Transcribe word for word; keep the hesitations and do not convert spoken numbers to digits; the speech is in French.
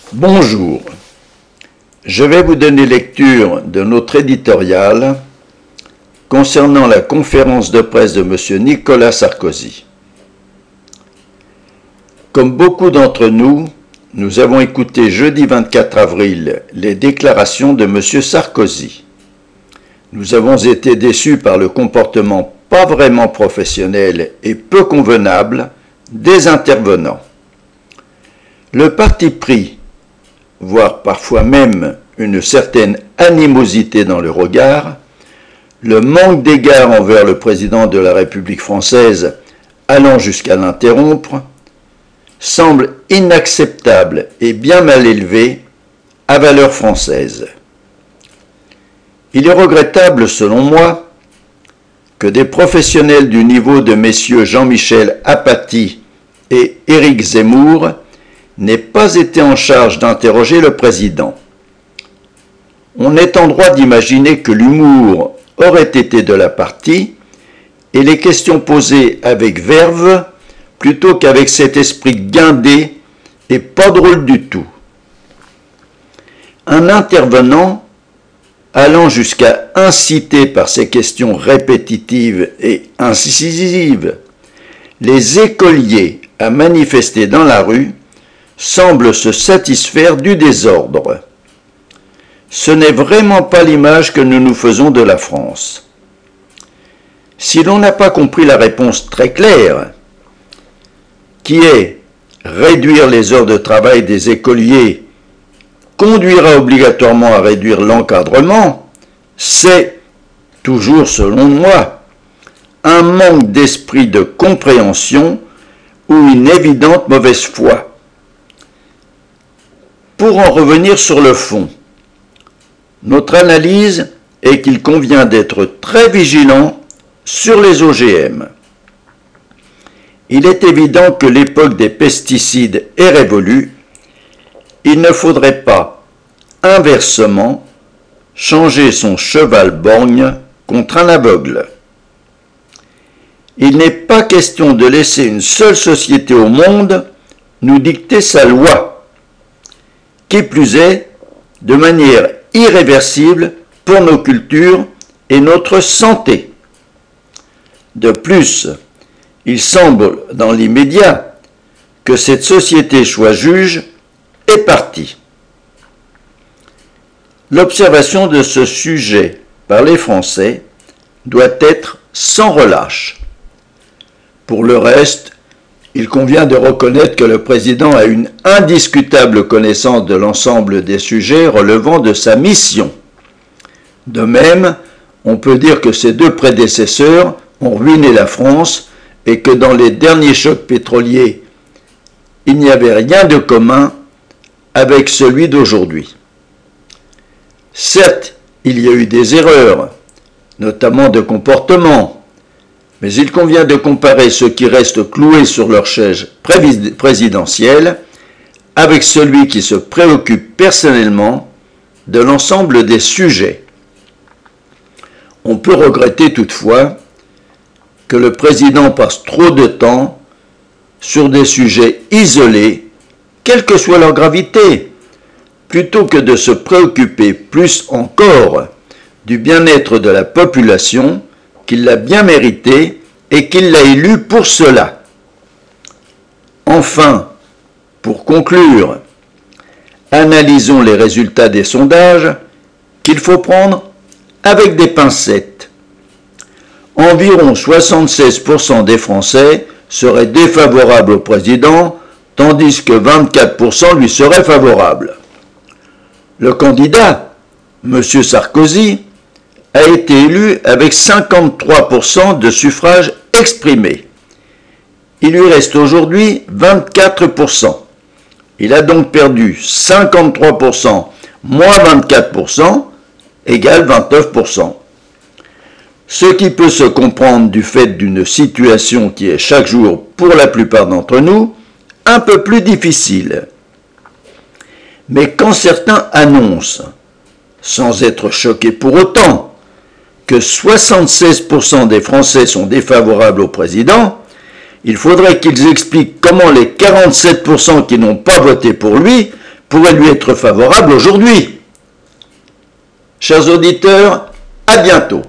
Bonjour, je vais vous donner lecture de notre éditorial concernant la conférence de presse de M. Nicolas Sarkozy. Comme beaucoup d'entre nous, nous avons écouté jeudi vingt-quatre avril les déclarations de M. Sarkozy. Nous avons été déçus par le comportement pas vraiment professionnel et peu convenable des intervenants. Le parti pris, voire parfois même une certaine animosité dans le regard, le manque d'égard envers le président de la République française allant jusqu'à l'interrompre, semble inacceptable et bien mal élevé à valeur française. Il est regrettable, selon moi, que des professionnels du niveau de messieurs Jean-Michel Apathy et Éric Zemmour n'aient pas été en charge d'interroger le président. On est en droit d'imaginer que l'humour aurait été de la partie et les questions posées avec verve plutôt qu'avec cet esprit guindé et pas drôle du tout. Un intervenant allant jusqu'à inciter par ses questions répétitives et incisives les écoliers à manifester dans la rue semble se satisfaire du désordre. Ce n'est vraiment pas l'image que nous nous faisons de la France. Si l'on n'a pas compris la réponse très claire, qui est réduire les heures de travail des écoliers conduira obligatoirement à réduire l'encadrement, c'est, toujours selon moi, un manque d'esprit de compréhension ou une évidente mauvaise foi. Pour en revenir sur le fond, notre analyse est qu'il convient d'être très vigilant sur les O G M. Il est évident que l'époque des pesticides est révolue. Il ne faudrait pas, inversement, changer son cheval borgne contre un aveugle. Il n'est pas question de laisser une seule société au monde nous dicter sa loi, qui plus est, de manière irréversible pour nos cultures et notre santé. De plus, il semble dans l'immédiat que cette société soit juge et partie. L'observation de ce sujet par les Français doit être sans relâche. Pour le reste, il convient de reconnaître que le président a une indiscutable connaissance de l'ensemble des sujets relevant de sa mission. De même, on peut dire que ses deux prédécesseurs ont ruiné la France et que dans les derniers chocs pétroliers, il n'y avait rien de commun avec celui d'aujourd'hui. Certes, il y a eu des erreurs, notamment de comportement, mais il convient de comparer ceux qui restent cloués sur leur chaise présidentielle avec celui qui se préoccupe personnellement de l'ensemble des sujets. On peut regretter toutefois que le président passe trop de temps sur des sujets isolés, quelle que soit leur gravité, plutôt que de se préoccuper plus encore du bien-être de la population qu'il l'a bien mérité et qu'il l'a élu pour cela. Enfin, pour conclure, analysons les résultats des sondages qu'il faut prendre avec des pincettes. Environ soixante-seize pour cent des Français seraient défavorables au président, tandis que vingt-quatre pour cent lui seraient favorables. Le candidat, M. Sarkozy, a été élu avec cinquante-trois pour cent de suffrages exprimés. Il lui reste aujourd'hui vingt-quatre pour cent. Il a donc perdu cinquante-trois pour cent moins vingt-quatre pour cent égale vingt-neuf pour cent. Ce qui peut se comprendre du fait d'une situation qui est chaque jour, pour la plupart d'entre nous, un peu plus difficile. Mais quand certains annoncent, sans être choqués pour autant, que soixante-seize pour cent des Français sont défavorables au président, il faudrait qu'ils expliquent comment les quarante-sept pour cent qui n'ont pas voté pour lui pourrait lui être favorable aujourd'hui. Chers auditeurs, à bientôt.